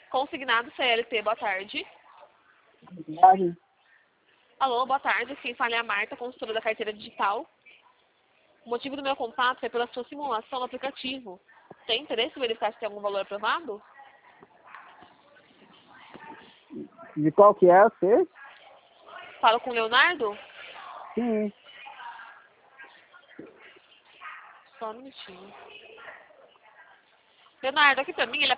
Consignado CLT, boa tarde. Viagem. Alô, boa tarde. Quem fala é a Marta, consultora da carteira digital. O motivo do meu contato é pela sua simulação no aplicativo. Tem interesse em verificar se tem algum valor aprovado? De qual que é você? Falo com o Leonardo? Sim. Só um minutinho. Leonardo, aqui pra mim, ele